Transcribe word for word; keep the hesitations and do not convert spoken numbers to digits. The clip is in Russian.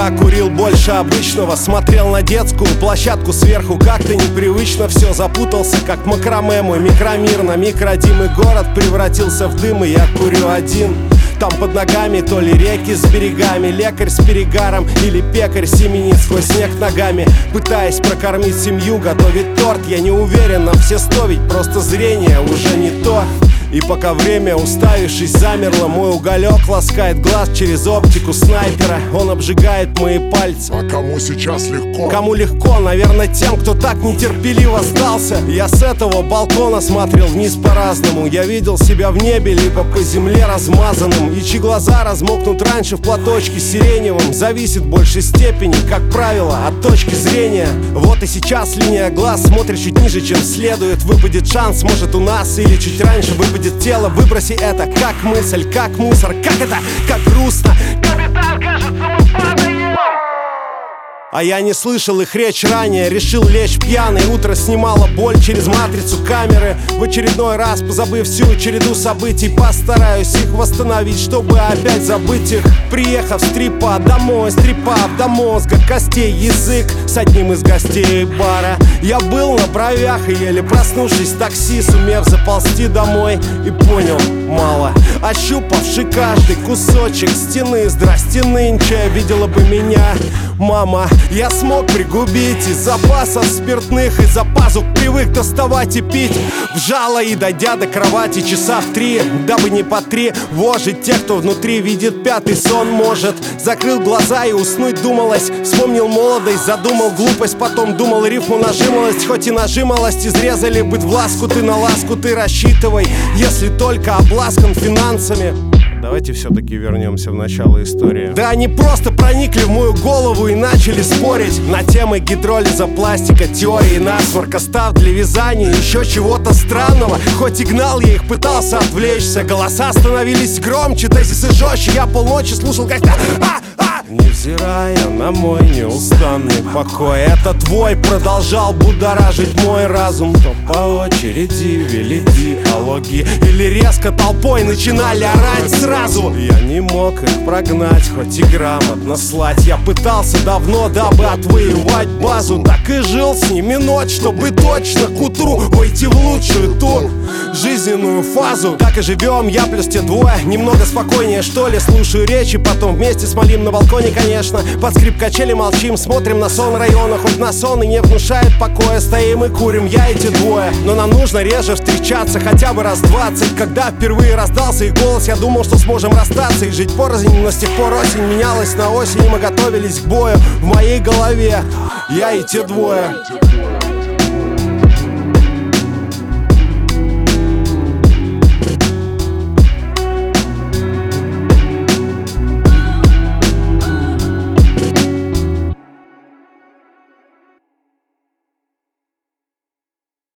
утра курил больше обычного, смотрел на детскую площадку сверху. Как-то непривычно все, запутался, как макраме. Мой микромир на микродимый город превратился в дым, и я курю один. Там под ногами то ли реки с берегами, лекарь с перегаром или пекарь семенит сквозь снег ногами, пытаясь прокормить семью, готовить торт. Я не уверен на все сто, ведь просто зрение уже не то. И пока время, уставившись, замерло, мой уголек ласкает глаз через оптику снайпера. Он обжигает мои пальцы. А кому сейчас легко? Кому легко? Наверное, тем, кто так нетерпеливо сдался. Я с этого балкона смотрел вниз по-разному. Я видел себя в небе, либо по земле размазанным. И чьи глаза размокнут раньше в платочке сиреневым, зависит в большей степени, как правило, от точки зрения. Вот и сейчас линия глаз смотрит чуть ниже, чем следует. Выпадет шанс, может, у нас, или чуть раньше выпадет тело. Выброси это как мысль, как мусор. Как это, как грустно. Капитан, кажется, мы падаем. А я не слышал их речь ранее, решил лечь пьяный. Утро снимало боль через матрицу камеры. В очередной раз, позабыв всю череду событий, постараюсь их восстановить, чтобы опять забыть их. Приехав с трипа домой, стрипав до мозга костей язык с одним из гостей бара. Я был на бровях и еле проснувшись в такси, сумев заползти домой, и понял мало. Ощупавши каждый кусочек стены, здрасте, нынче видела бы меня мама. Я смог пригубить из запасов спиртных, из-за пазух привык доставать и пить в жало, и дойдя до кровати часа в три, дабы не по три вожить тех, кто внутри видит пятый сон может. Закрыл глаза и уснуть думалось, вспомнил молодость, задумал глупость, потом думал рифму нажималость. Хоть и нажималость изрезали, быть в ласку ты на ласку ты рассчитывай, если только обласкан финансами. Давайте все-таки вернемся в начало истории. Да они просто проникли в мою голову и начали спорить на темы гидролиза, пластика, теории насморка, став для вязания еще чего-то странного. Хоть и гнал я их, пытался отвлечься, голоса становились громче, тезисы жестче. Я полночи слушал как-то а, а! Невзирая на мой неустанный покой, это твой продолжал будоражить мой разум. То по очереди вели диалоги или резко толпой начинали орать сразу. Я не мог их прогнать, хоть и грамотно слать. Я пытался давно, дабы отвоевать базу. Так и жил с ними ночь, чтобы точно к утру войти в лучшую ту жизненную фазу. Так и живем, я плюс те двое, немного спокойнее что ли. Слушаю речи, потом вместе смолим на балконе, конечно. Под скрип качели молчим, смотрим на сон района. Хоть на сон и не внушает покоя, стоим и курим, я и те двое. Но нам нужно реже встречаться, хотя бы раз двадцать. Когда впервые раздался их голос, я думал, что сможем расстаться и жить порознь. Но с тех пор осень менялась на осень, и мы готовились к бою. В моей голове я и те двое.